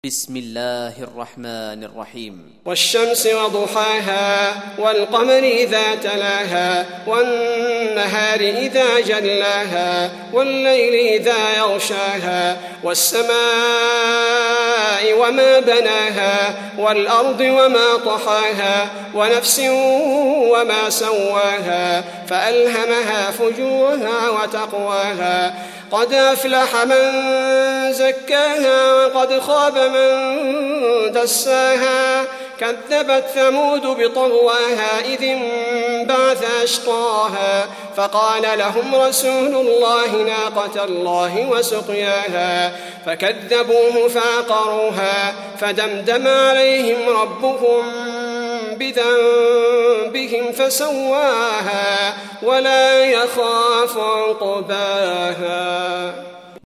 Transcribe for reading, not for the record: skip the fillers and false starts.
بسم الله الرحمن الرحيم. والشمس وضحاها والقمر إذا تلاها والنهار إذا جلاها والليل إذا يغشاها والسماء وما بناها والأرض وما طحاها ونفس وما سواها فألهمها فجورها وتقواها قد أفلح من زكاها وقد خاب من دساها كذبت ثمود بطغواها إذ انبعث أشقاها فقال لهم رسول الله ناقة الله وسقياها فكذبوه فعقروها فدمدم عليهم ربهم بذنبهم فسواها ولا يخاف عقباها.